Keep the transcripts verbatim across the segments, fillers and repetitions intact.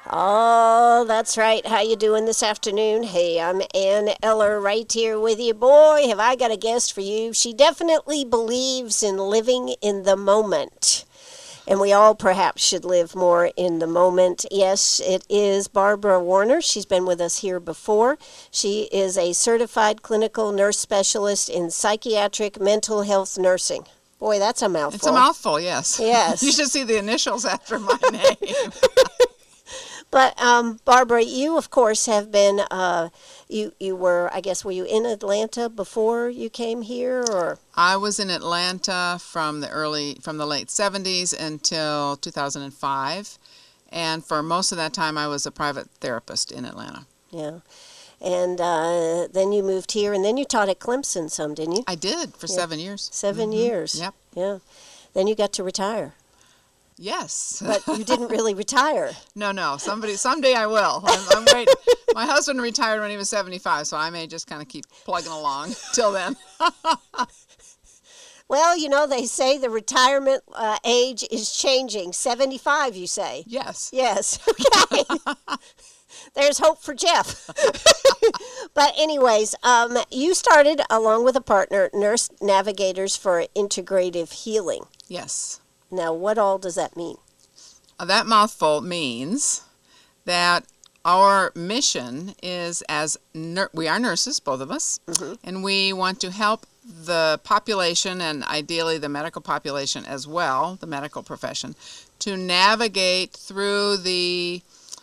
Oh, that's right. How you doing this afternoon? Hey, I'm Ann Eller right here with you. Boy, have I got a guest for you. She definitely believes in living in the moment. And we all perhaps should live more in the moment. Yes, it is Barbara Warner. She's been with us here before. She is a certified clinical nurse specialist in psychiatric mental health nursing. Boy, that's a mouthful. It's a mouthful, yes. Yes. You should see the initials after my name. But um, Barbara, you of course have been. Uh, you you were, I guess, were you in Atlanta before you came here, or? I was in Atlanta from the early, from the late seventies until two thousand five, and for most of that time, I was a private therapist in Atlanta. Yeah, and uh, then you moved here, and then you taught at Clemson some, didn't you? I did for Yeah. seven years. Seven Mhm. years. Yep. Yeah. Then you got to retire, Yes. but you didn't really retire. No, no. Somebody, someday I will. I'm, I'm waiting. My husband retired when he was seventy-five, so I may just kind of keep plugging along till then. Well, you know, they say the retirement uh, age is changing. seventy-five, you say? Yes. Yes. Okay. There's hope for Jeff. But anyways, um, you started, along with a partner, Nurse Navigators for Integrative Healing. Yes. Now, what all does that mean? Uh, That mouthful means that our mission is, as nur- we are nurses, both of us, Mhm. and we want to help the population, and ideally the medical population as well, the medical profession, to navigate through the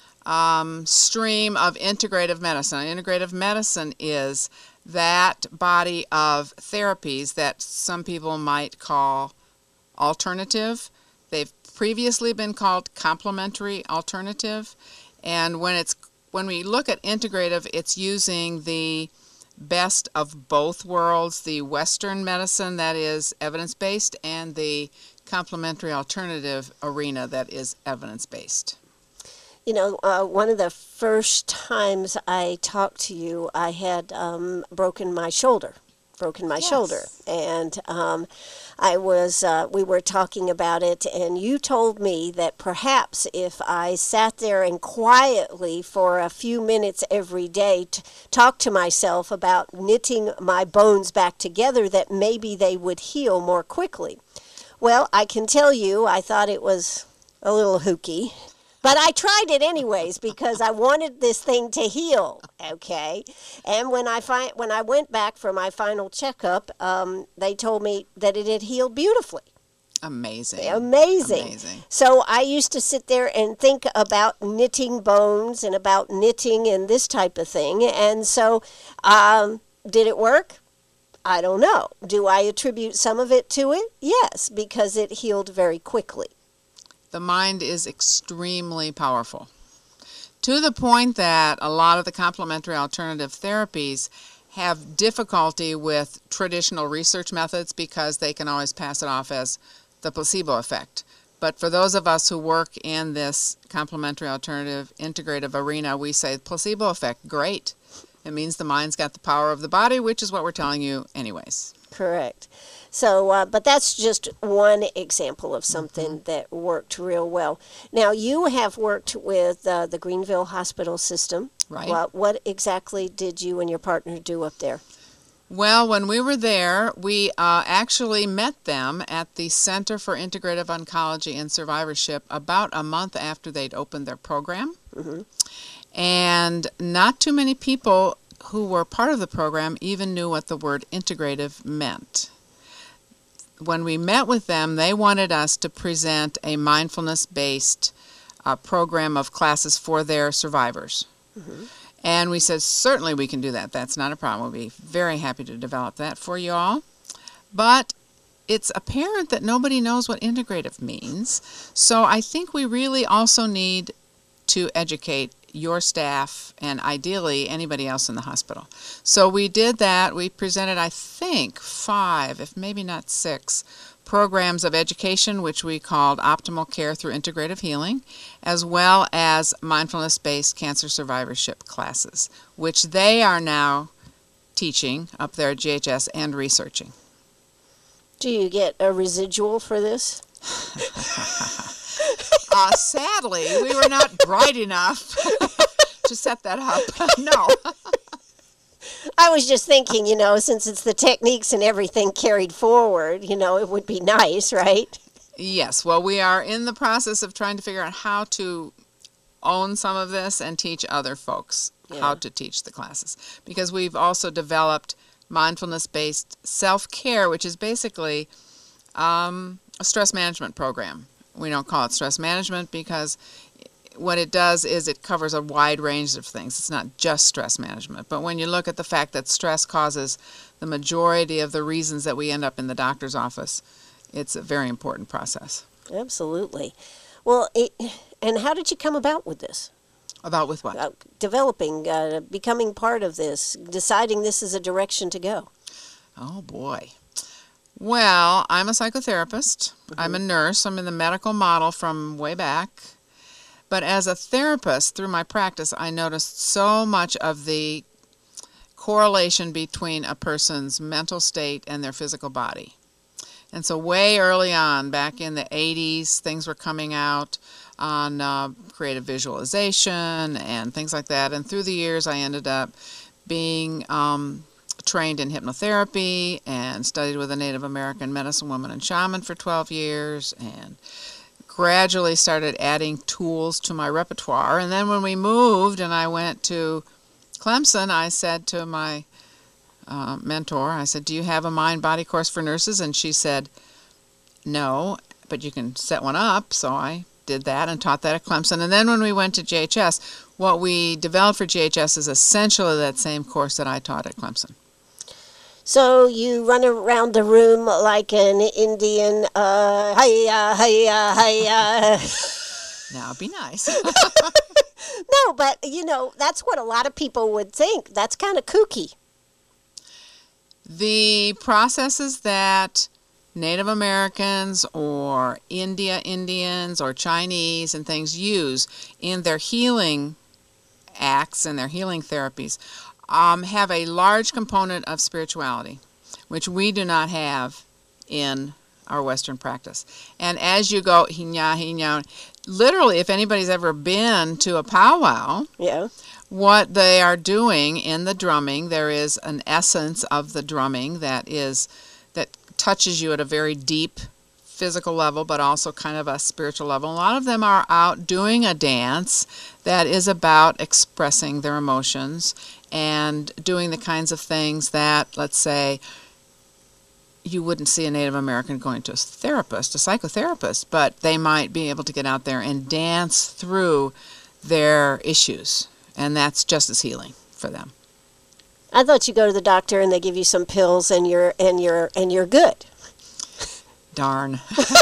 um, stream of integrative medicine. Integrative medicine is that body of therapies that some people might call alternative. They've previously been called complementary alternative, and when it's when we look at integrative, it's using the best of both worlds, the Western medicine that is evidence-based and the complementary alternative arena that is evidence-based. You know, uh, one of the first times I talked to you, I had um, broken my shoulder, broken my Yes. shoulder, and um, I was. Uh, we were talking about it, and you told me that perhaps if I sat there and quietly for a few minutes every day to talk to myself about knitting my bones back together, that maybe they would heal more quickly. Well, I can tell you, I thought it was a little hooky. But I tried it anyways because I wanted this thing to heal, okay? And when I fi- when I went back for my final checkup, um, they told me that it had healed beautifully. Amazing. Amazing. Amazing. So I used to sit there and think about knitting bones and about knitting and this type of thing. And so um, did it work? I don't know. Do I attribute some of it to it? Yes, because it healed very quickly. The mind is extremely powerful, to the point that a lot of the complementary alternative therapies have difficulty with traditional research methods because they can always pass it off as the placebo effect. But for those of us who work in this complementary alternative integrative arena, we say placebo effect, great. It means the mind's got the power of the body, which is what we're telling you anyways. Correct. So, uh, but that's just one example of something Mm-hmm. that worked real well. Now, you have worked with uh, the Greenville Hospital System. Right. What, what exactly did you and your partner do up there? Well, when we were there, we uh, actually met them at the Center for Integrative Oncology and Survivorship about a month after they'd opened their program. Mm-hmm. And not too many people who were part of the program even knew what the word integrative meant. When we met with them, they wanted us to present a mindfulness-based uh, program of classes for their survivors. Mm-hmm. And we said, certainly we can do that. That's not a problem. We'll be very happy to develop that for you all. But it's apparent that nobody knows what integrative means. So I think we really also need to educate your staff and ideally anybody else in the hospital. So we did that. We presented, I think, five, if maybe not six, programs of education, which we called Optimal Care Through Integrative Healing, as well as mindfulness-based cancer survivorship classes, which they are now teaching up there at G H S and researching. Do you get a residual for this? Uh, sadly, we were not bright enough to set that up. No. I was just thinking, you know, since it's the techniques and everything carried forward, you know, it would be nice, right? Yes. Well, we are in the process of trying to figure out how to own some of this and teach other folks Yeah. how to teach the classes. Because we've also developed mindfulness-based self-care, which is basically um, a stress management program. We don't call it stress management because what it does is it covers a wide range of things. It's not just stress management. But when you look at the fact that stress causes the majority of the reasons that we end up in the doctor's office, it's a very important process. Absolutely. Well, it, and how did you come about with this? About with what? Uh, developing, uh, becoming part of this, deciding this is a direction to go. Oh, boy. Well, I'm a psychotherapist. Mm-hmm. I'm a nurse. I'm in the medical model from way back. But as a therapist, through my practice, I noticed so much of the correlation between a person's mental state and their physical body. And so way early on, back in the eighties, things were coming out on uh, creative visualization and things like that. And through the years, I ended up being um, trained in hypnotherapy and studied with a Native American medicine woman and shaman for twelve years and gradually started adding tools to my repertoire. And then when we moved and I went to Clemson, I said to my uh, mentor, I said, do you have a mind-body course for nurses? And she said, no, but you can set one up. So I did that and taught that at Clemson. And then when we went to J H S, what we developed for J H S is essentially that same course that I taught at Clemson. So you run around the room like an Indian, uh, hiya, hiya, hiya. Now, be nice. No, but, you know, that's what a lot of people would think. That's kind of kooky. The processes that Native Americans or India Indians or Chinese and things use in their healing acts and their healing therapies um, have a large component of spirituality, which we do not have in our Western practice. And as you go, hinya, hinya, literally, if anybody's ever been to a powwow, Yeah. what they are doing in the drumming, there is an essence of the drumming that is that touches you at a very deep physical level, but also kind of a spiritual level. A lot of them are out doing a dance that is about expressing their emotions and doing the kinds of things that, let's say, you wouldn't see a Native American going to a therapist, a psychotherapist, but they might be able to get out there and dance through their issues, and that's just as healing for them. I thought you go to the doctor and they give you some pills and you're and you're and you're good. Darn.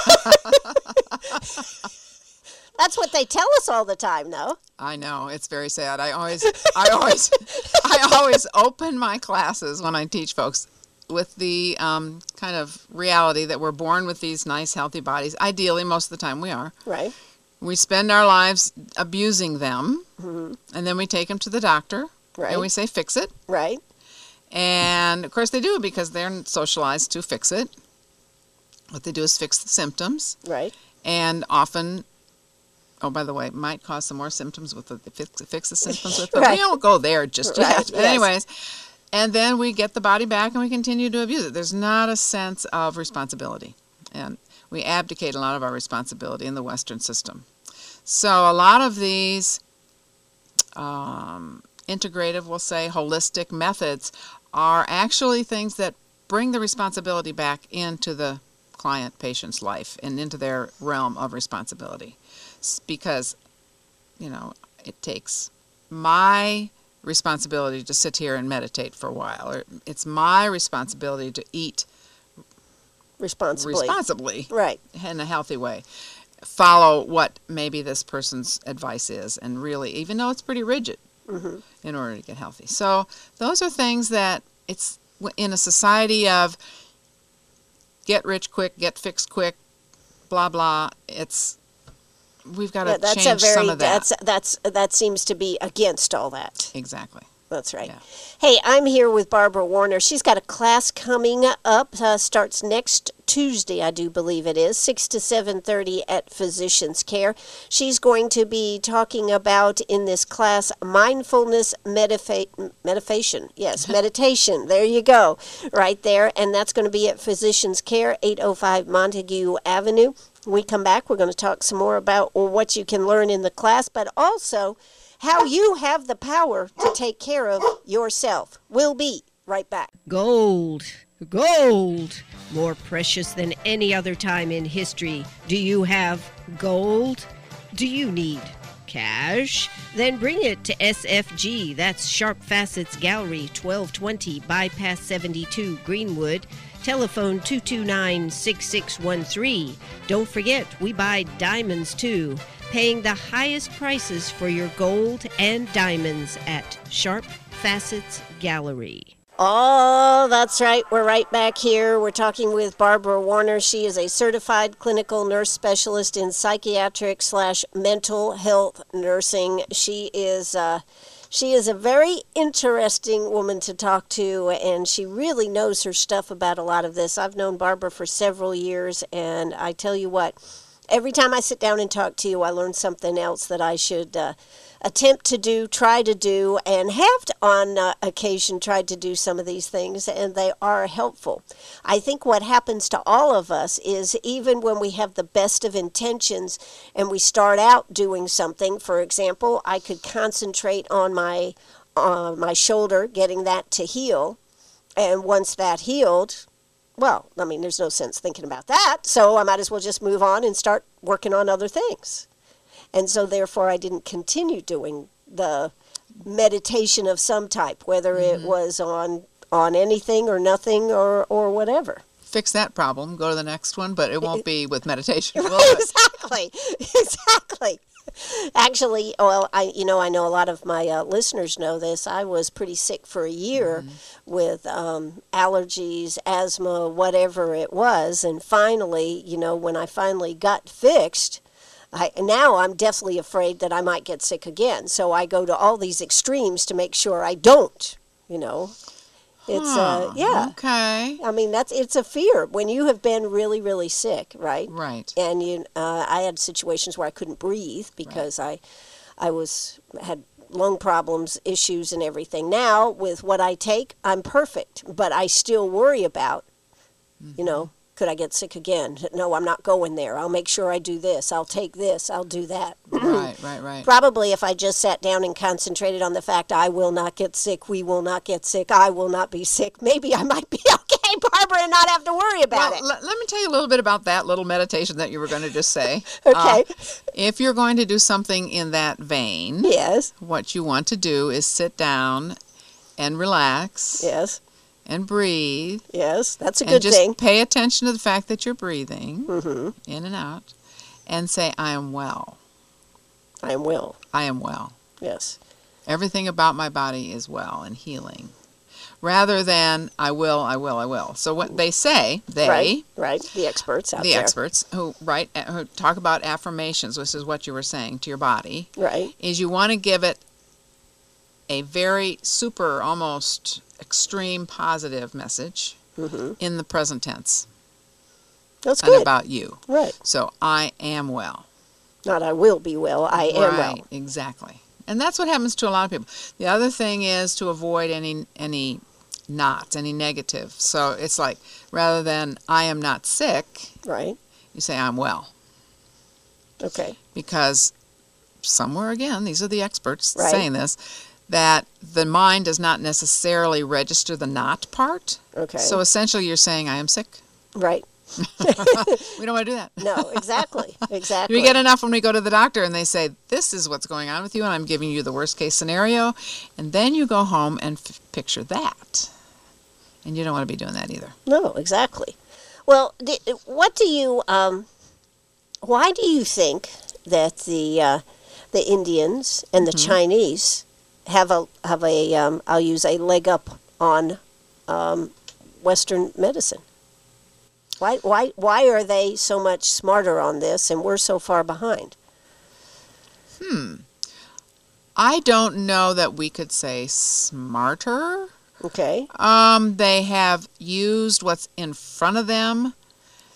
That's what they tell us all the time, though. I know, it's very sad. I always I always I always open my classes when I teach folks with the um, kind of reality that we're born with these nice, healthy bodies. Ideally, most of the time we are. Right. We spend our lives abusing them, Mm-hmm. and then we take them to the doctor, Right. and we say, fix it. Right. And, of course, they do it because they're socialized to fix it. What they do is fix the symptoms, Right. and often, oh, by the way, might cause some more symptoms with the, the fix, fix the symptoms with them. Right. We don't go there just Right, yet. But yes. anyways, and then we get the body back and we continue to abuse it. There's not a sense of responsibility. And we abdicate a lot of our responsibility in the Western system. So a lot of these um, integrative, we'll say, holistic methods are actually things that bring the responsibility back into the client patient's life and into their realm of responsibility. S- Because, you know, it takes my responsibility to sit here and meditate for a while, or it's my responsibility to eat Responsibly. responsibly Right. in a healthy way. Follow what maybe this person's advice is, and really, even though it's pretty rigid, Mm-hmm. in order to get healthy. So those are things that it's in a society of get rich quick, get fixed quick, blah blah. It's we've got to Yeah, that's change a very some of that. that's that's that seems to be against all that. Exactly. That's right. Yeah. Hey, I'm here with Barbara Warner. She's got a class coming up. Uh, starts next Tuesday, I do believe it is, six to seven thirty at Physicians Care. She's going to be talking about in this class mindfulness medifa- meditation. Yes, meditation. There you go, right there. And that's going to be at Physicians Care, eight oh five Montague Avenue. When we come back, we're going to talk some more about what you can learn in the class, but also how you have the power to take care of yourself. We'll be right back. Gold. Gold. More precious than any other time in history. Do you have gold? Do you need cash? Then bring it to S F G. That's Sharp Facets Gallery, twelve twenty Bypass seventy-two, Greenwood. Telephone two two nine, six six one three. Don't forget, we buy diamonds too. Paying the highest prices for your gold and diamonds at Sharp Facets Gallery. Oh, that's right. We're right back here. We're talking with Barbara Warner. She is a certified clinical nurse specialist in psychiatric slash mental health nursing. She is uh, she is a very interesting woman to talk to, and she really knows her stuff about a lot of this. I've known Barbara for several years, and I tell you what, every time I sit down and talk to you, I learn something else that I should uh, attempt to do, try to do, and have to, on uh, occasion tried to do some of these things, and they are helpful. I think what happens to all of us is even when we have the best of intentions and we start out doing something, for example, I could concentrate on my, uh, my shoulder, getting that to heal, and once that healed, well, I mean, there's no sense thinking about that, so I might as well just move on and start working on other things. And so, therefore, I didn't continue doing the meditation of some type, whether mm-hmm. it was on on anything or nothing or, or whatever. Fix that problem, go to the next one, but it won't be with meditation, will it? Exactly, exactly. Actually, well, I you know, I know a lot of my uh, listeners know this. I was pretty sick for a year mm-hmm. with um, allergies, asthma, whatever it was. And finally, you know, when I finally got fixed, I, now I'm deathly afraid that I might get sick again. So I go to all these extremes to make sure I don't, you know. It's, huh, uh, yeah. Okay. I mean, that's it's a fear when you have been really, really sick, right? Right. And you, uh, I had situations where I couldn't breathe because right. I, I was, had lung problems, issues and everything. Now, with what I take, I'm perfect. But I still worry about, mm-hmm. you know, could I get sick again? No, I'm not going there. I'll make sure I do this. I'll take this. I'll do that. Right, right, right. Probably if I just sat down and concentrated on the fact I will not get sick, we will not get sick, I will not be sick, maybe I might be okay, Barbara, and not have to worry about well, it. L- let me tell you a little bit about that little meditation that you were going to just say. Okay. Uh, if you're going to do something in that vein, yes. what you want to do is sit down and relax. Yes. And breathe. Yes, that's a and good just thing. Pay attention to the fact that you're breathing mm-hmm. in and out, and say, I am well. I am well. I am well. Yes. Everything about my body is well and healing. Rather than, I will, I will, I will. So what they say, they... Right, right. The experts out the there. The experts who, write, who talk about affirmations, which is what you were saying, to your body. Right. Is you want to give it a very super, almost... extreme positive message mm-hmm. in the present tense. That's and good. about you. Right. So I am well. Not I will be well, I am right, well. Exactly. And that's what happens to a lot of people. The other thing is to avoid any any knots, any negative. So it's like rather than I am not sick, right. you say I'm well. Okay. Because somewhere again, these are the experts right. saying this, that the mind does not necessarily register the not part. Okay. So essentially you're saying, I am sick. Right. We don't want to do that. No, exactly. Exactly. We get enough when we go to the doctor and they say, this is what's going on with you and I'm giving you the worst case scenario. And then you go home and f- picture that. And you don't want to be doing that either. No, exactly. Well, what do you, um, why do you think that the uh, the Indians and the mm-hmm. Chinese have a have a um, I'll use a leg up on um, Western medicine? Why why why are they so much smarter on this and we're so far behind? Hmm. I don't know that we could say smarter. Okay. Um, they have used what's in front of them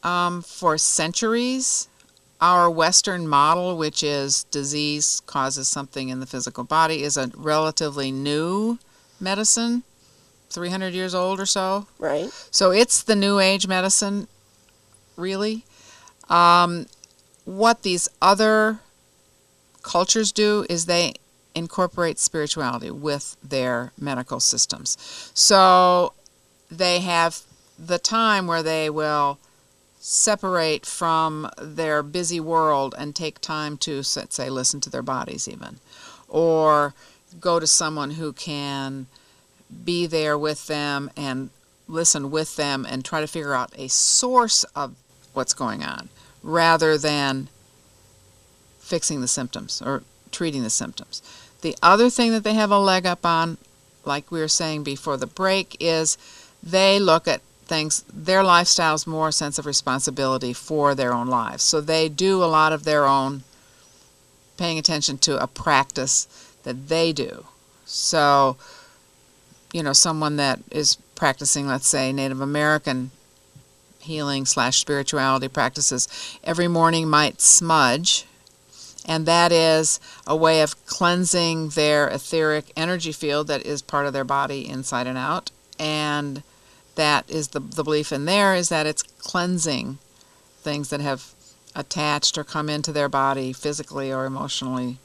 um, for centuries, our Western model, which is disease causes something in the physical body, is a relatively new medicine, three hundred years old or so. Right. So it's the New Age medicine, really. Um, what these other cultures do is they incorporate spirituality with their medical systems. So they have the time where they will separate from their busy world and take time to, let's say, listen to their bodies even, or go to someone who can be there with them and listen with them and try to figure out a source of what's going on, rather than fixing the symptoms or treating the symptoms. The other thing that they have a leg up on, like we were saying before the break, is they look at things, their lifestyle's more a sense of responsibility for their own lives. So they do a lot of their own paying attention to a practice that they do. So, you know, someone that is practicing, let's say, Native American healing slash spirituality practices, every morning might smudge, and that is a way of cleansing their etheric energy field that is part of their body inside and out. And that is the, the belief in there is that it's cleansing things that have attached or come into their body physically or emotionally,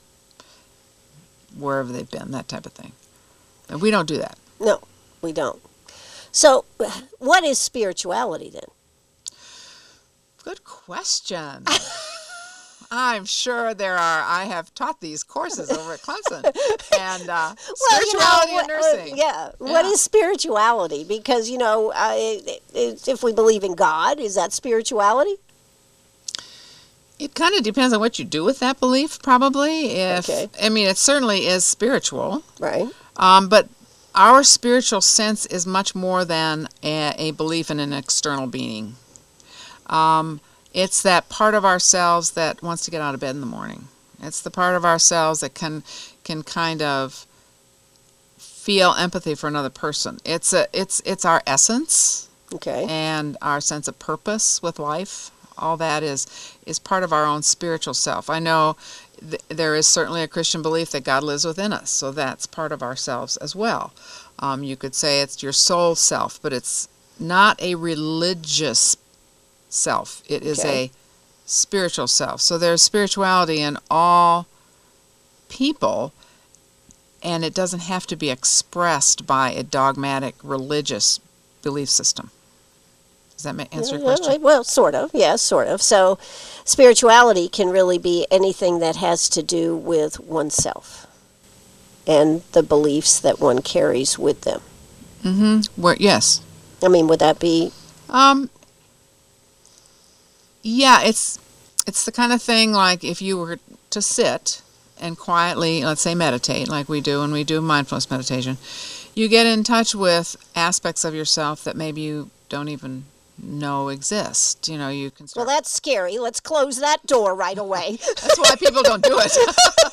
wherever they've been, that type of thing. And we don't do that. No, we don't. So what is spirituality then? Good question. I'm sure there are. I have taught these courses over at Clemson, and uh, well, spirituality you know, and nursing. Uh, yeah. yeah. What is spirituality? Because, you know, uh, it, it, if we believe in God, is that spirituality? It kind of depends on what you do with that belief, probably. If Okay. I mean, it certainly is spiritual, Right. um, but our spiritual sense is much more than a, a belief in an external being. Um, it's that part of ourselves that wants to get out of bed in the morning. It's the part of ourselves that can can kind of feel empathy for another person. It's a it's it's our essence Okay. and our sense of purpose with life. All that is is part of our own spiritual self. I know th- there is certainly a Christian belief that God lives within us, so that's part of ourselves as well. Um, you could say it's your soul self, but it's not a religious self. It is Okay. a spiritual self. So there's spirituality in all people, and it doesn't have to be expressed by a dogmatic religious belief system. Does that make, answer your Yeah, question? well, sort of. Yes, sort of. So spirituality can really be anything that has to do with oneself and the beliefs that one carries with them. Mm-hmm. Where, yes. I mean, would that be... Um. Yeah, it's it's the kind of thing like if you were to sit and quietly, let's say, meditate, like we do when we do mindfulness meditation, you get in touch with aspects of yourself that maybe you don't even know exist. You know, you can Well, start... that's scary. Let's close that door right away. That's why people don't do it.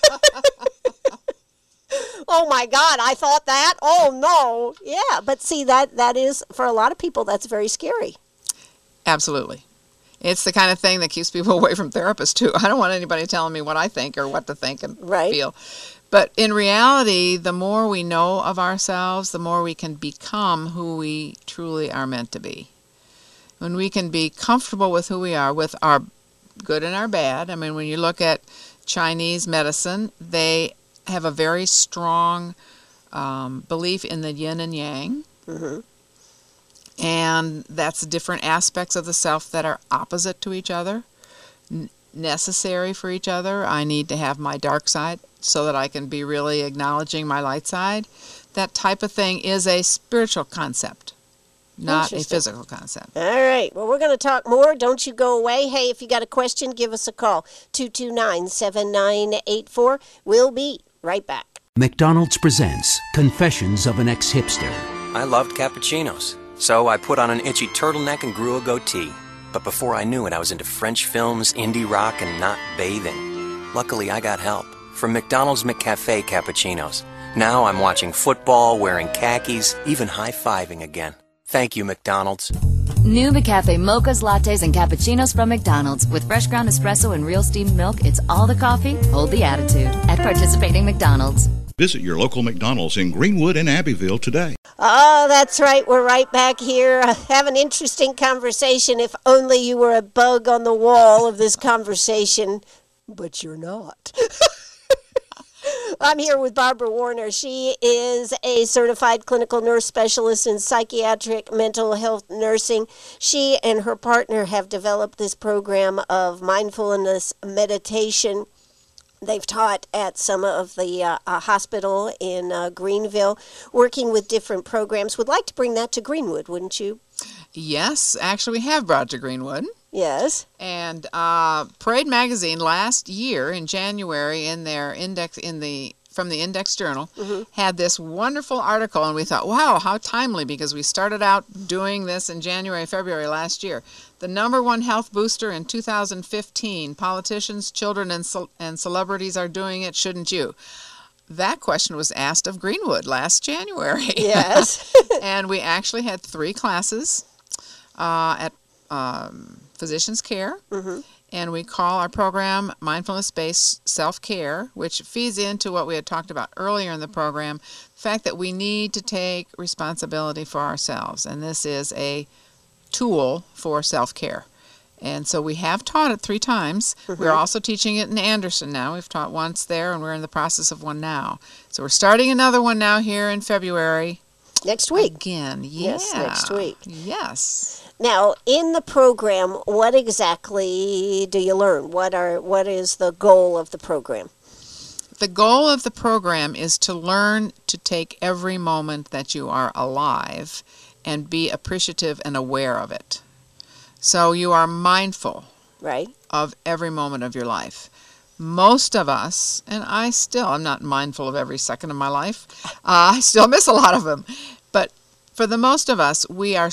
Oh my God, I thought that. Oh no. Yeah, but see, that that is, for a lot of people, that's very scary. Absolutely. It's the kind of thing that keeps people away from therapists, too. I don't want anybody telling me what I think or what to think and Right. feel. But in reality, the more we know of ourselves, the more we can become who we truly are meant to be. When we can be comfortable with who we are, with our good and our bad. I mean, when you look at Chinese medicine, they have a very strong um, belief in the yin and yang. Mm-hmm. And that's different aspects of the self that are opposite to each other, n- necessary for each other. I need to have my dark side so that I can be really acknowledging my light side. That type of thing is a spiritual concept, not a Interesting. physical concept. All right. Well, we're going to talk more. Don't you go away. Hey, if you got a question, give us a call. two two nine, seven nine eight four. We'll be right back. McDonald's presents Confessions of an Ex-Hipster. I loved cappuccinos, so I put on an itchy turtleneck and grew a goatee. But before I knew it, I was into French films, indie rock, and not bathing. Luckily, I got help from McDonald's McCafe cappuccinos. Now I'm watching football, wearing khakis, even high-fiving again. Thank you, McDonald's. New McCafe mochas, lattes, and cappuccinos from McDonald's. With fresh ground espresso and real steamed milk, it's all the coffee, hold the attitude. At participating McDonald's. Visit your local McDonald's in Greenwood and Abbeville today. Oh, that's right. We're right back here. Uh, have an interesting conversation. If only you were a bug on the wall of this conversation. But you're not. I'm here with Barbara Warner. She is a certified clinical nurse specialist in psychiatric mental health nursing. She and her partner have developed this program of mindfulness meditation. They've taught at some of the uh, uh, hospital in uh, Greenville, working with different programs. Would like to bring that to Greenwood, wouldn't you? Yes, actually we have brought to Greenwood. Yes. And uh, Parade Magazine last year in January in their index in the from the Index Journal mm-hmm. had this wonderful article, and we thought, wow, how timely, because we started out doing this in January, February last year. The number one health booster in two thousand fifteen. Politicians, children, and ce- and celebrities are doing it. Shouldn't you? That question was asked of Greenwood last January. Yes. And we actually had three classes uh, at um, Physicians Care. Mm-hmm. And we call our program Mindfulness-Based Self-Care, which feeds into what we had talked about earlier in the program, the fact that we need to take responsibility for ourselves. And this is a tool for self-care. And so we have taught it three times. Mm-hmm. We're also teaching it in Anderson now. We've taught once there, and we're in the process of one now. So we're starting another one now here in February. Next week. Again, yeah. Yes, next week. Yes. Now, in the program, what exactly do you learn? What are what is the goal of the program? The goal of the program is to learn to take every moment that you are alive and be appreciative and aware of it. So you are mindful right. of every moment of your life. Most of us, and I still am not mindful of every second of my life. Uh, I still miss a lot of them. But for the most of us, we are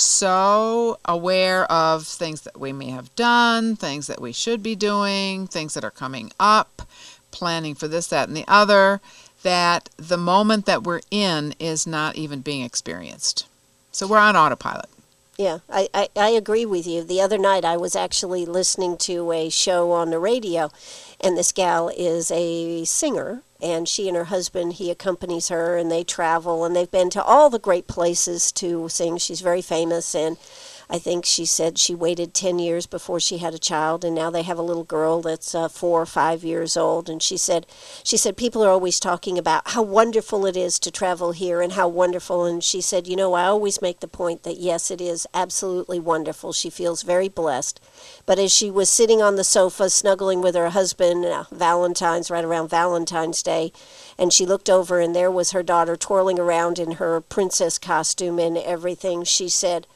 so aware of things that we may have done, things that we should be doing, things that are coming up, planning for this, that, and the other, that the moment that we're in is not even being experienced. So we're on autopilot. Yeah, I, I, I agree with you. The other night I was actually listening to a show on the radio, and this gal is a singer, and she and her husband, he accompanies her, and they travel, and they've been to all the great places to sing. She's very famous, and I think she said she waited ten years before she had a child, and now they have a little girl that's uh, four or five years old. And she said, she said people are always talking about how wonderful it is to travel here and how wonderful. And she said, you know, I always make the point that yes, it is absolutely wonderful. She feels very blessed. But as she was sitting on the sofa snuggling with her husband, uh, Valentine's, right around Valentine's Day, and she looked over and there was her daughter twirling around in her princess costume and everything, she said,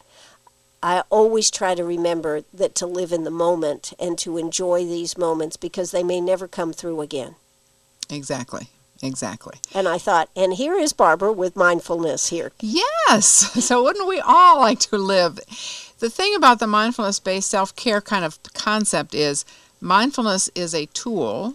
I always try to remember that to live in the moment and to enjoy these moments because they may never come through again. Exactly. Exactly. And I thought, and here is Barbara with mindfulness here. Yes. So wouldn't we all like to live? The thing about the mindfulness-based self-care kind of concept is mindfulness is a tool,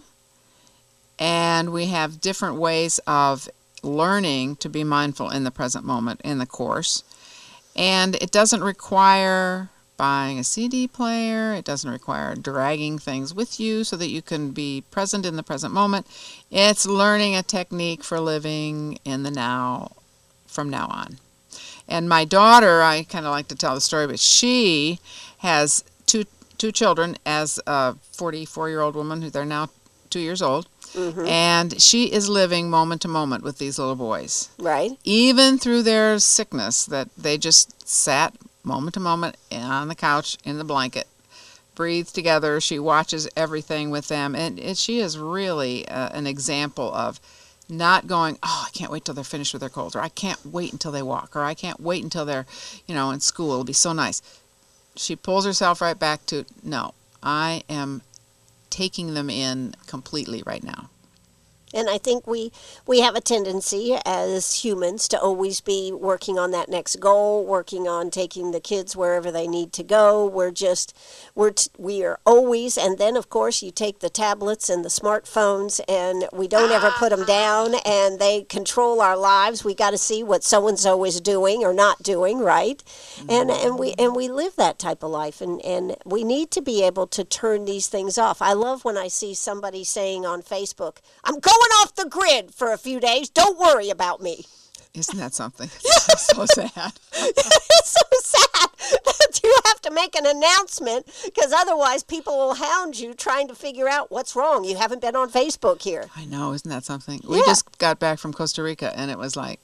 and we have different ways of learning to be mindful in the present moment in the course. And it doesn't require buying a C D player. It doesn't require dragging things with you so that you can be present in the present moment. It's learning a technique for living in the now from now on. And my daughter, I kind of like to tell the story, but she has two two children as a forty-four-year-old woman who they're now two years old. Mm-hmm. And she is living moment to moment with these little boys. Right. Even through their sickness, that they just sat moment to moment on the couch in the blanket, breathed together. She watches everything with them. And it, she is really uh, an example of not going, oh, I can't wait till they're finished with their colds, or I can't wait until they walk, or I can't wait until they're, you know, in school. It'll be so nice. She pulls herself right back to, no, I am taking them in completely right now. And I think we, we have a tendency as humans to always be working on that next goal, working on taking the kids wherever they need to go. We're just, we're t- we are always, and then of course you take the tablets and the smartphones and we don't ever put them down and they control our lives. We got to see what so-and-so is doing or not doing, right? Mm-hmm. And and we and we live that type of life, and, and we need to be able to turn these things off. I love when I see somebody saying on Facebook, I'm going off the grid for a few days. Don't worry about me. Isn't that something? It's so sad. It's so sad that you have to make an announcement because otherwise people will hound you trying to figure out what's wrong. You haven't been on Facebook here. I know. Isn't that something? We Yeah. just got back from Costa Rica, and it was like,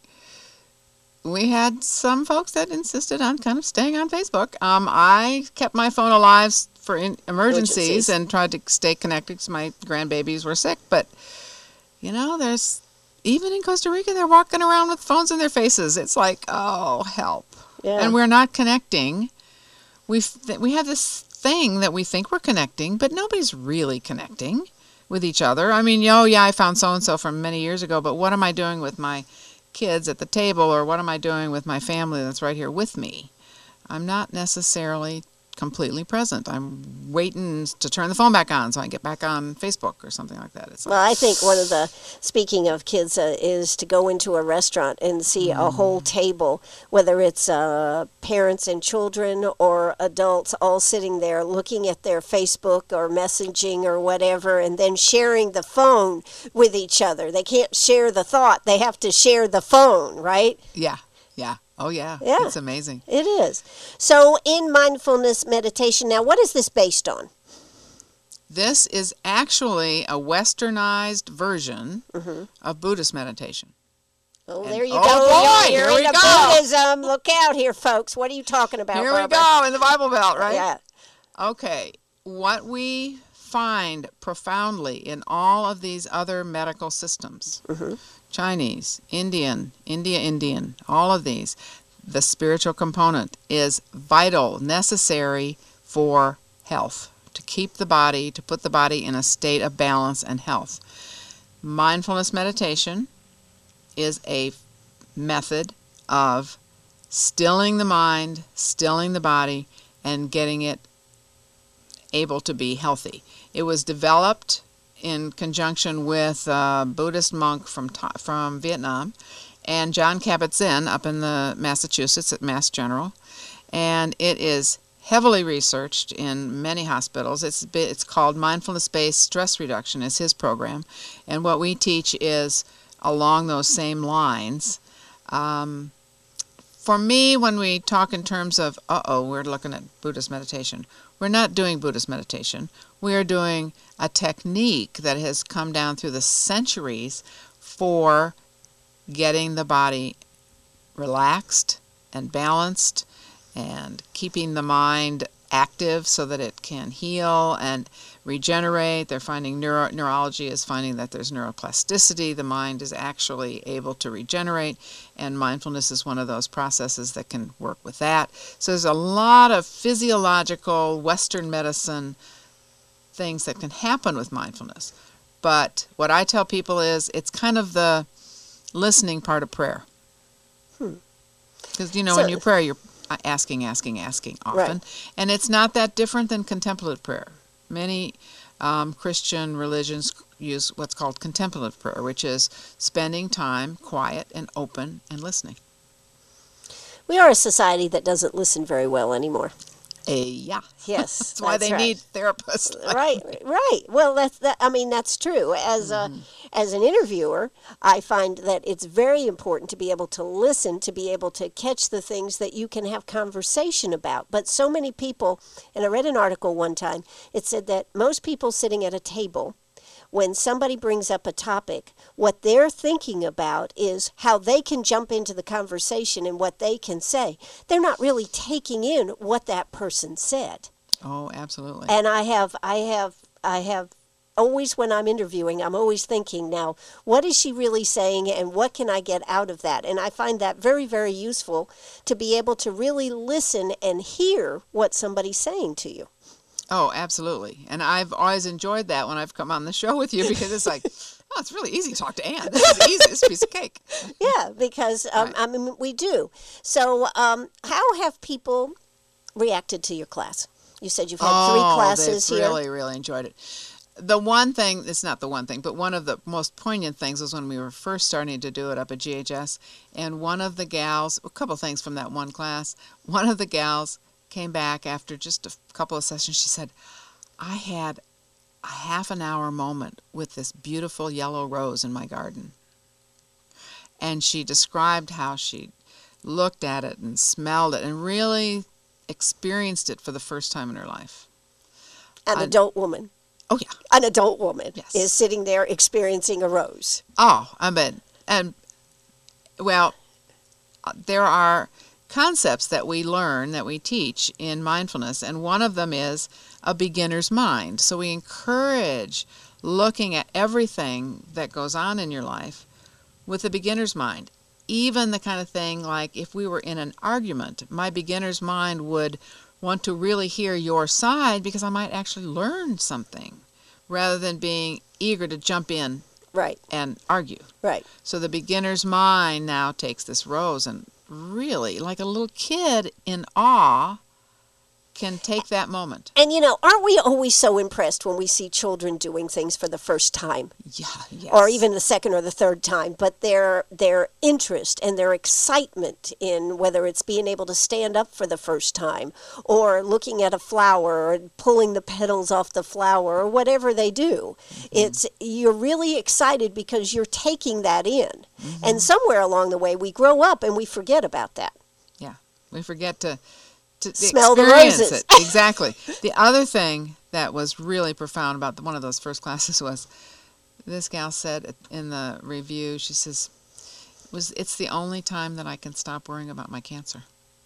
we had some folks that insisted on kind of staying on Facebook. Um, I kept my phone alive for in emergencies, Emergencies. and tried to stay connected because my grandbabies were sick. But, you know, there's, even in Costa Rica, they're walking around with phones in their faces. It's like, oh, help. Yeah. And we're not connecting. We we have this thing that we think we're connecting, but nobody's really connecting with each other. I mean, oh, yeah, I found so-and-so from many years ago, but what am I doing with my kids at the table, or what am I doing with my family that's right here with me? I'm not necessarily completely present. I'm waiting to turn the phone back on so I can get back on Facebook or something like that. It's like, Well, I think one of the, speaking of kids, uh, is to go into a restaurant and see Mm. a whole table, whether it's uh, parents and children or adults all sitting there looking at their Facebook or messaging or whatever, and then sharing the phone with each other. They can't share the thought. They have to share the phone, right? yeah, yeah. Oh, yeah. Yeah. It's amazing. It is. So in mindfulness meditation, now what is this based on? This is actually a westernized version Mm-hmm. of Buddhist meditation. Oh, And- there you oh, go. boy, You're here we into go. Buddhism. Look out here, folks. What are you talking about, Here we Barbara? go in the Bible Belt, right? Yeah. Okay. What we find profoundly in all of these other medical systems, Mm-hmm. Chinese, Indian, India, Indian, all of these, the spiritual component is vital, necessary for health, to keep the body, to put the body in a state of balance and health. Mindfulness meditation is a method of stilling the mind, stilling the body, and getting it able to be healthy. It was developed in conjunction with a Buddhist monk from Tha- from Vietnam and John Kabat-Zinn up in the Massachusetts at Mass General, and it is heavily researched in many hospitals. It's bi- it's called mindfulness-based stress reduction is his program, and what we teach is along those same lines. Um, for me, when we talk in terms of, uh-oh, we're looking at Buddhist meditation, we're not doing Buddhist meditation. We are doing a technique that has come down through the centuries for getting the body relaxed and balanced and keeping the mind active so that it can heal and regenerate. They're finding neuro, neurology is finding that there's neuroplasticity. The mind is actually able to regenerate, and mindfulness is one of those processes that can work with that. So there's a lot of physiological Western medicine things that can happen with mindfulness. But what I tell people is it's kind of the listening part of prayer. Because, you know, So- when you pray, you're asking, asking, asking often. Right. And it's not that different than contemplative prayer. Many um, Christian religions use what's called contemplative prayer, which is spending time quiet and open and listening. We are a society that doesn't listen very well anymore. Eh, yeah. Yes, That's why that's they right. need therapists. right, right. Well, that's that. I mean, that's true. As a as an interviewer, I find that it's very important to be able to listen, to be able to catch the things that you can have conversation about. But so many people, and I read an article one time. It said that most people sitting at a table, when somebody brings up a topic, what they're thinking about is how they can jump into the conversation and what they can say. They're not really taking in what that person said. Oh, absolutely. And I have, I have, I have always, when I'm interviewing, I'm always thinking, now, what is she really saying and what can I get out of that? And I find that very, very useful to be able to really listen and hear what somebody's saying to you. Oh, absolutely. And I've always enjoyed that when I've come on the show with you because it's like, Oh, it's really easy to talk to Ann. This is the easiest piece of cake. Yeah, because um, Right. I mean we do. So, um, how have people reacted to your class? You said you've had oh, three classes they've here. really, really enjoyed it. The one thing, it's not the one thing, but one of the most poignant things was when we were first starting to do it up at G H S, and one of the gals, a couple of things from that one class, one of the gals came back after just a couple of sessions. She said, I had a half an hour moment with this beautiful yellow rose in my garden. And she described how she looked at it and smelled it and really experienced it for the first time in her life. An I- adult woman. Oh, yeah. An adult woman Yes. is sitting there experiencing a rose. Oh, I mean, and, well, there are concepts that we learn, that we teach in mindfulness, and one of them is a beginner's mind. So we encourage looking at everything that goes on in your life with a beginner's mind. Even the kind of thing like if we were in an argument, my beginner's mind would want to really hear your side because I might actually learn something rather than being eager to jump in Right, and argue. right. So the beginner's mind now takes this rose and really, like a little kid in awe, can take that moment. And, you know, aren't we always so impressed when we see children doing things for the first time? Yeah, yes. Or even the second or the third time, but their their interest and their excitement in whether it's being able to stand up for the first time or looking at a flower or pulling the petals off the flower or whatever they do. Mm-hmm. It's you're really excited because you're taking that in. Mm-hmm. And somewhere along the way we grow up and we forget about that. Yeah. We forget to to Smell the experience roses. it. Exactly. The other thing that was really profound about the, one of those first classes was this gal said in the review, she says, "Was it's the only time that I can stop worrying about my cancer."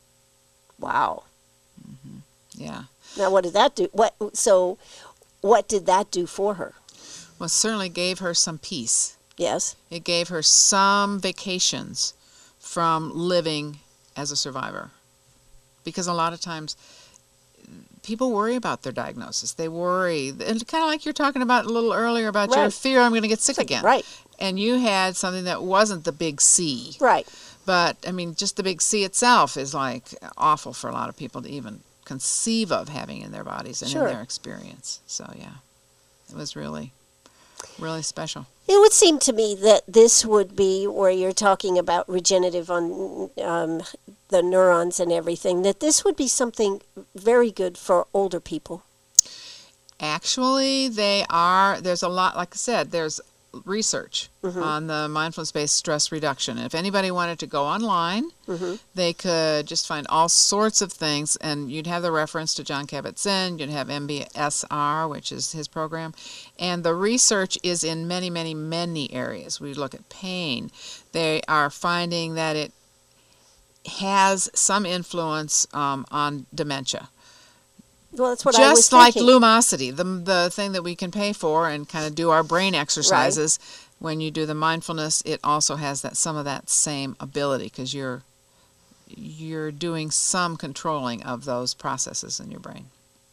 Wow. Mm-hmm. Yeah. Now what did that do? What so what did that do for her? Well, it certainly gave her some peace. Yes. It gave her some vacations from living as a survivor. Because a lot of times people worry about their diagnosis. They worry, and kind of like you're talking about a little earlier about your Right. fear, I'm going to get sick again. Right. And you had something that wasn't the big C. Right. But, I mean, just the big C itself is like awful for a lot of people to even conceive of having in their bodies and Sure. in their experience. So, yeah, it was really, really special. It would seem to me that this would be where you're talking about regenerative on um, the neurons and everything, that this would be something very good for older people. Actually, they are, there's a lot, like I said, there's research Mm-hmm. on the mindfulness-based stress reduction. If anybody wanted to go online, Mm-hmm. they could just find all sorts of things, and you'd have the reference to Jon Kabat-Zinn, you'd have M B S R, which is his program, and the research is in many, many, many areas. We look at pain. They are finding that it has some influence um, on dementia. Well, that's what I was Just like thinking. Lumosity, the the thing that we can pay for and kind of do our brain exercises. When you do the mindfulness, it also has that some of that same ability because you're you're doing some controlling of those processes in your brain.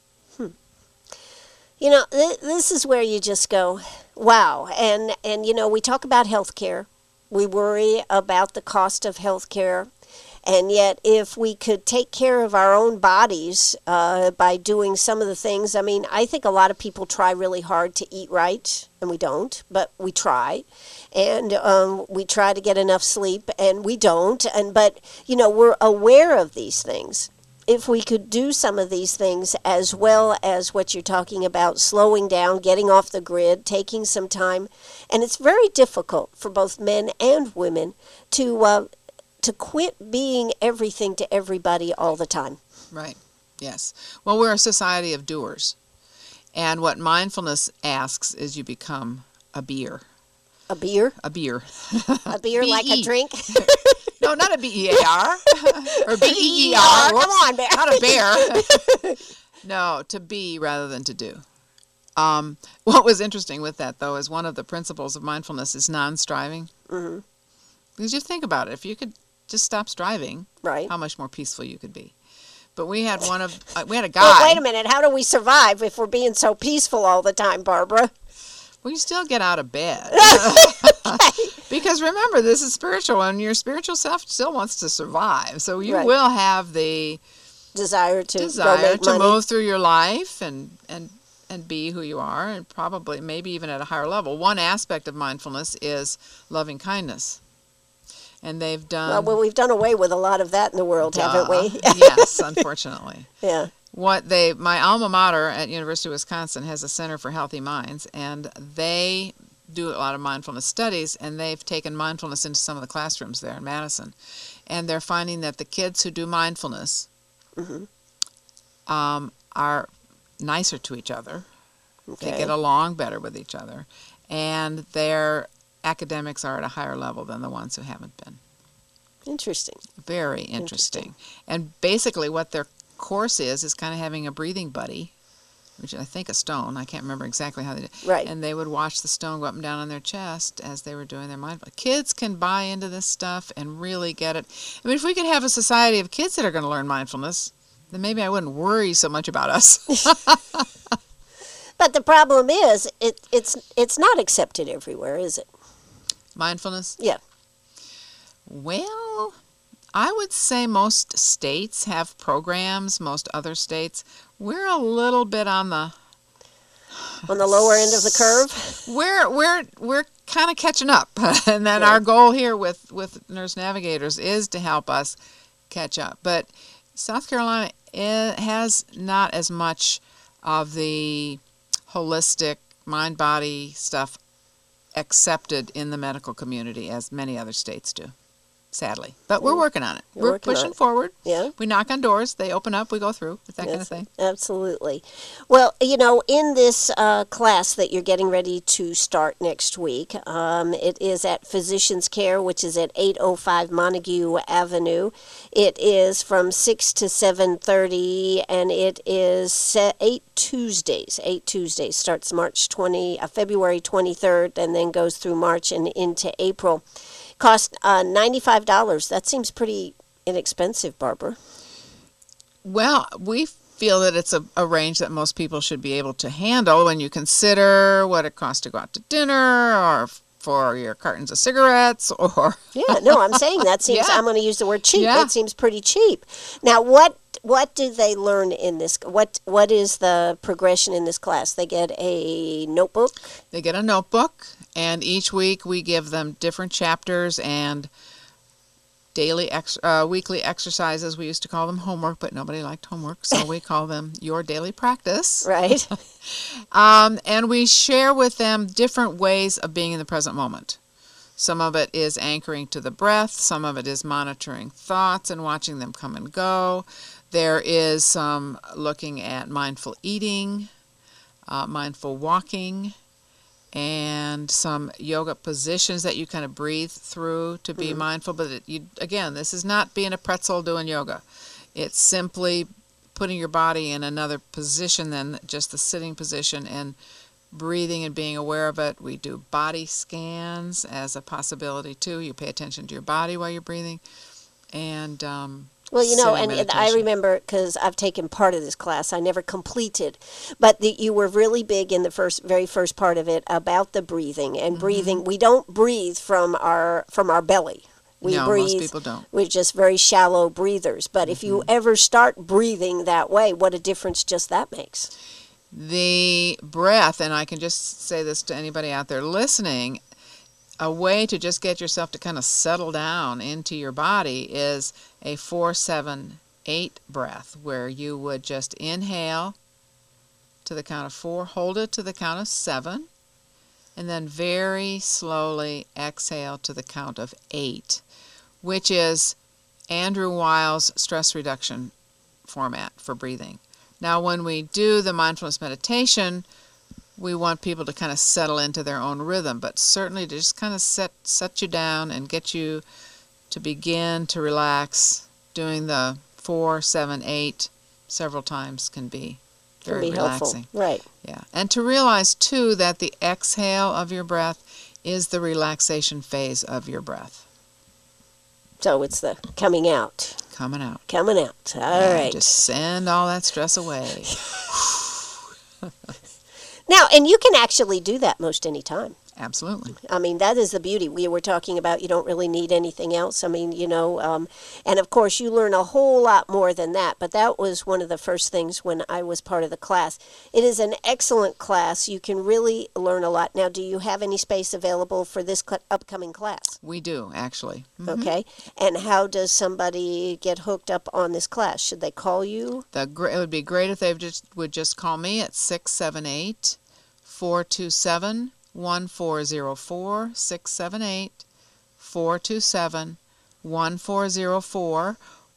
You know, th- this is where you just go, wow. And, and you know, we talk about health care. We worry about the cost of health care. And yet, if we could take care of our own bodies uh, by doing some of the things, I mean, I think a lot of people try really hard to eat right, and we don't, but we try. And um, we try to get enough sleep, and we don't. And but, you know, we're aware of these things. If we could do some of these things as well as what you're talking about, slowing down, getting off the grid, taking some time, and it's very difficult for both men and women to uh, to quit being everything to everybody all the time. Right. Yes. Well, we're a society of doers. And what mindfulness asks is you become a beer. A beer? A beer. A beer like a B E. drink? No, not a B E A R. Or B E E R. Come on, bear. Not a bear. No, to be rather than to do. Um, what was interesting with that, though, is one of the principles of mindfulness is non-striving. Mm-hmm. Because you think about it, if you could just stop striving, Right. how much more peaceful you could be. But we had one of, uh, we had a guy. Well, wait a minute. How do we survive if we're being so peaceful all the time, Barbara? Well, you still get out of bed. Because remember, this is spiritual, and your spiritual self still wants to survive. So you Right. will have the Desire to go desire make to money. move through your life and, and, and be who you are, and probably maybe even at a higher level. One aspect of mindfulness is loving kindness. And they've done... Well, well, we've done away with a lot of that in the world, haven't we? Duh. Yes, unfortunately. Yeah. What they, my alma mater at University of Wisconsin has a Center for Healthy Minds, and they do a lot of mindfulness studies, and they've taken mindfulness into some of the classrooms there in Madison. And they're finding that the kids who do mindfulness Mm-hmm. um, are nicer to each other. Okay. They get along better with each other, and their academics are at a higher level than the ones who haven't been. Interesting. Very interesting. And basically what their course is, is kind of having a breathing buddy, which I think a stone. I can't remember exactly how they did it. Right. And they would watch the stone go up and down on their chest as they were doing their mindfulness. Kids can buy into this stuff and really get it. I mean, if we could have a society of kids that are going to learn mindfulness, then maybe I wouldn't worry so much about us. But the problem is, it, it's it's not accepted everywhere, is it? Mindfulness? Yeah. Well, I would say most states have programs, most other states. We're a little bit on the On the lower end of the curve? we're we're we're kind of catching up. And then our goal here with with Nurse Navigators is to help us catch up. But South Carolina it has not as much of the holistic mind body stuff accepted in the medical community as many other states do. Sadly. But we're working on it. You're we're working on pushing it. forward. Yeah. We knock on doors. They open up. We go through. That kind of Yes, thing. Absolutely. Well, you know, in this uh, class that you're getting ready to start next week, um, it is at Physicians Care, which is at eight oh five Montague Avenue. It is from six to seven thirty, and it is set eight Tuesdays. Eight Tuesdays. Starts March twentieth, uh, February twenty-third, and then goes through March and into April. Cost uh, ninety-five dollars. That seems pretty inexpensive, Barbara. Well, we feel that it's a, a range that most people should be able to handle when you consider what it costs to go out to dinner or for your cartons of cigarettes or... Yeah, no, I'm saying that seems, Yeah. I'm going to use the word cheap. Yeah. It seems pretty cheap. Now, what what do they learn in this? What What is the progression in this class? They get a notebook? They get a notebook, and each week we give them different chapters and daily, ex- uh, weekly exercises. We used to call them homework, but nobody liked homework, so we call them your daily practice. Right. Um, and we share with them different ways of being in the present moment. Some of it is anchoring to the breath. Some of it is monitoring thoughts and watching them come and go. There is some looking at mindful eating, uh, mindful walking, and some yoga positions that you kind of breathe through to be mm-hmm. mindful. But it, you, again, this is not being a pretzel doing yoga. It's simply putting your body in another position than just the sitting position and breathing and being aware of it. We do body scans as a possibility too. You pay attention to your body while you're breathing. And um, well, you know, sitting and, and I meditation. remember because I've taken part of this class. I never completed, but the, you were really big in the first, very first part of it about the breathing and mm-hmm. breathing. We don't breathe from our from our belly. We no, breathe, most people don't. We're just very shallow breathers. But mm-hmm. if you ever start breathing that way, what a difference just that makes. The breath, and I can just say this to anybody out there listening, a way to just get yourself to kind of settle down into your body is a four, seven, eight breath, where you would just inhale to the count of four, hold it to the count of seven, and then very slowly exhale to the count of eight, which is Andrew Weil's stress reduction format for breathing. Now, when we do the mindfulness meditation, we want people to kind of settle into their own rhythm, but certainly to just kind of set set you down and get you to begin to relax. Doing the four, seven, eight several times can be very can be relaxing. Helpful. Right. Yeah, and to realize too that the exhale of your breath is the relaxation phase of your breath. So it's the coming out. Coming out. Coming out. All yeah, right. Just send all that stress away. Now, and you can actually do that most any time. Absolutely. I mean, that is the beauty. We were talking about you don't really need anything else. I mean, you know, um, and of course you learn a whole lot more than that. But that was one of the first things when I was part of the class. It is an excellent class. You can really learn a lot. Now, do you have any space available for this cl- upcoming class? We do, actually. Mhm. Okay. And how does somebody get hooked up on this class? Should they call you? The gr- it would be great if they just would just call me at six seven eight, four two seven, one four zero four, six seven eight, four two seven, one four zero four,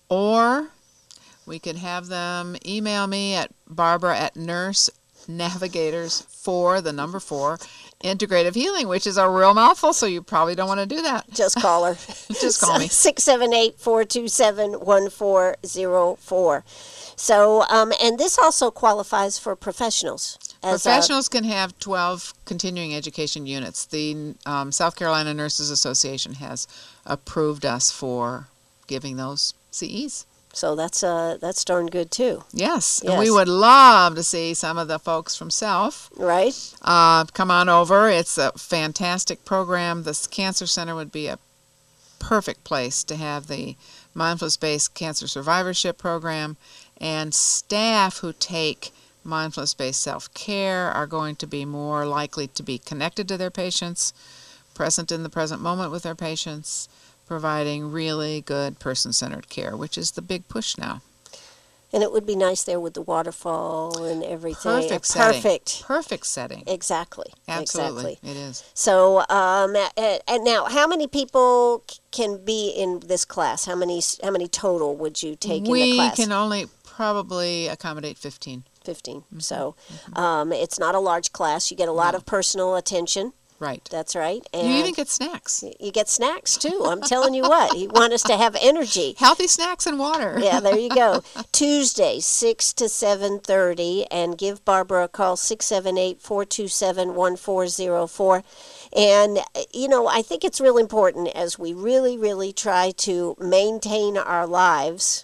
or we can have them email me at Barbara at Nurse Navigators for the number four Integrative Healing, which is a real mouthful, so you probably don't want to do that. Just call her. Just call me. six seven eight, four two seven, one four zero four. So, um, and this also qualifies for professionals. As Professionals can have twelve continuing education units. The um, South Carolina Nurses Association has approved us for giving those C Es. A, so that's uh, that's darn good too, Yes, Yes. and we would love to see some of the folks from South right? uh, come on over. It's a fantastic program. This Cancer Center would be a perfect place to have the mindfulness-based cancer survivorship program, and staff who take mindfulness-based self-care are going to be more likely to be connected to their patients, present in the present moment with their patients, providing really good person-centered care, which is the big push now. And it would be nice there with the waterfall and everything. Perfect setting. Perfect. Perfect setting. Exactly. Absolutely. Exactly. It is. So, um, and, and now, how many people c- can be in this class? How many? How many total would you take in the We class? can only probably accommodate fifteen. fifteen. So, um, it's not a large class. You get a lot No. of personal attention. Right. That's right. And You even get snacks. you get snacks too. I'm telling you what. You want us to have energy. Healthy snacks and water. Yeah, there you go. Tuesday, six to seven thirty, and give Barbara a call, six seven eight, four two seven, one four zero four. And, you know, I think it's real important as we really, really try to maintain our lives,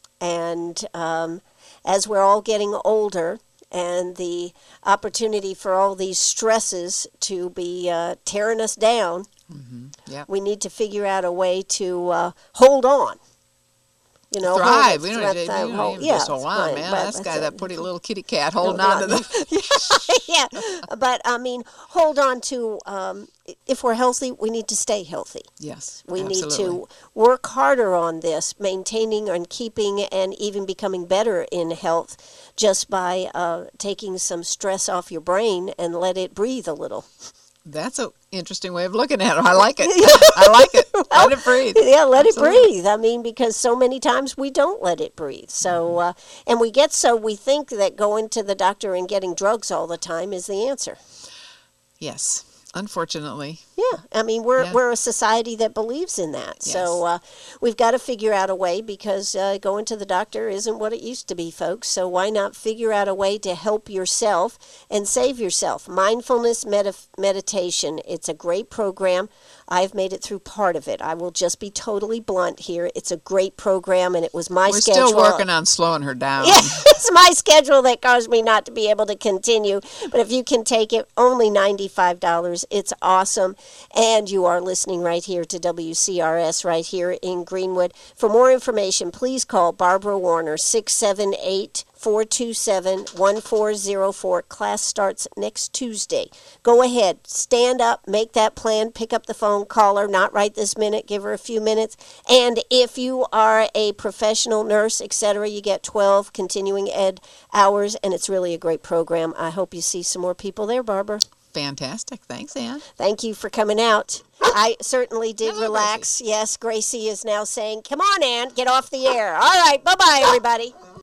and um, as we're all getting older, and the opportunity for all these stresses to be uh, tearing us down, Yep. we need to figure out a way to uh, hold on. You know, Thrive. hold- We don't, thrive- need to- we don't hold- need to yeah, just hold on, right, man. but That's that's guy, it. that pretty little kitty cat holding on to the... yeah, but I mean, hold on to, um, if we're healthy, we need to stay healthy. Yes, We absolutely. need to work harder on this, maintaining and keeping and even becoming better in health just by uh, taking some stress off your brain and let it breathe a little. That's an interesting way of looking at it. I like it. I like it. Let it breathe. Yeah, let Absolutely. it breathe. I mean, because so many times we don't let it breathe. So, uh, and we get so we think that going to the doctor and getting drugs all the time is the answer. Yes, unfortunately. Yeah, I mean, we're Yeah. we're a society that believes in that. So uh, we've got to figure out a way, because uh, going to the doctor isn't what it used to be, folks. So why not figure out a way to help yourself and save yourself? Mindfulness medif- meditation. It's a great program. I've made it through part of it. I will just be totally blunt here. It's a great program, and it was my We're schedule. still working on slowing her down. Yeah, it's my schedule that caused me not to be able to continue. But if you can take it, only ninety-five dollars. It's awesome. And you are listening right here to W C R S right here in Greenwood. For more information, please call Barbara Warner, six seven eight, four two seven, one four zero four. Class starts next Tuesday. Go ahead, stand up, make that plan, pick up the phone, call her, not right this minute, give her a few minutes. And if you are a professional nurse, et cetera, you get twelve continuing ed hours, and it's really a great program. I hope you see some more people there, Barbara. Fantastic. Thanks, Ann. Thank you for coming out. I certainly did Hello, relax. Yes, Gracie is now saying, come on, Ann, get off the air. All right, bye-bye, everybody.